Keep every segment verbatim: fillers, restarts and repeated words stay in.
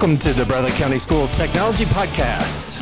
Welcome to the Bradley County Schools Technology Podcast.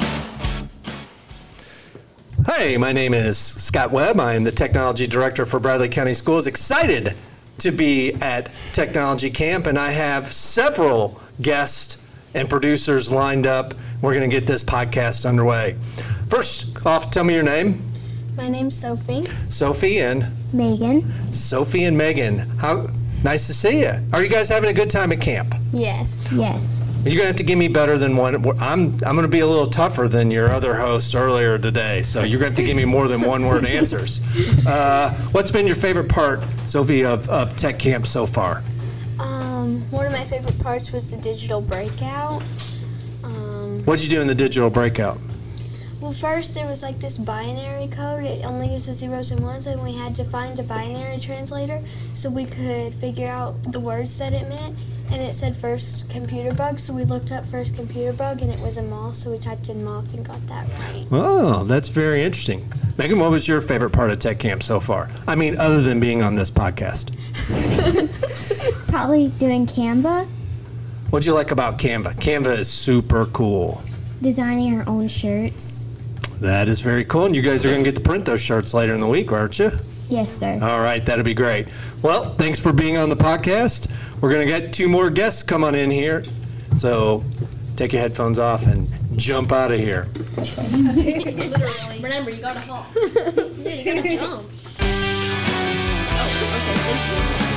Hey, my name is Scott Webb. I am the Technology Director for Bradley County Schools. Excited to be at Technology Camp, and I have several guests and producers lined up. We're going to get this podcast underway. First off, tell me your name. My name's Sophie. Sophie and? Megan. Sophie and Megan. How nice to see you. Are you guys having a good time at camp? Yes. Yes. You're going to have to give me better than one. I'm I'm going to be a little tougher than your other hosts earlier today, so you're going to have to give me more than one-word answers. Uh, what's been your favorite part, Sophie, of, of Tech Camp so far? Um, one of my favorite parts was the digital breakout. Um, What'd you do in the digital breakout? well, first there was like this binary code. It only uses zeros and ones, and we had to find a binary translator so we could figure out the words that it meant. And it said first computer bug, so we looked up first computer bug, and it was a moth, so we typed in moth and got that right. Oh, that's very interesting. Megan, what was your favorite part of Tech Camp so far? I mean, other than being on this podcast. Probably doing Canva, What'd you like about Canva? Canva is super cool. designing our own shirts. That is very cool, and you guys are going to get to print those shirts later in the week, aren't you? Yes, sir. All right, that'll be great. Well, thanks for being on the podcast. We're going to get two more guests come on in here, so take your headphones off and jump out of here. Literally. Remember, you gotta hop. Yeah, you gotta jump. Oh, okay, thank you.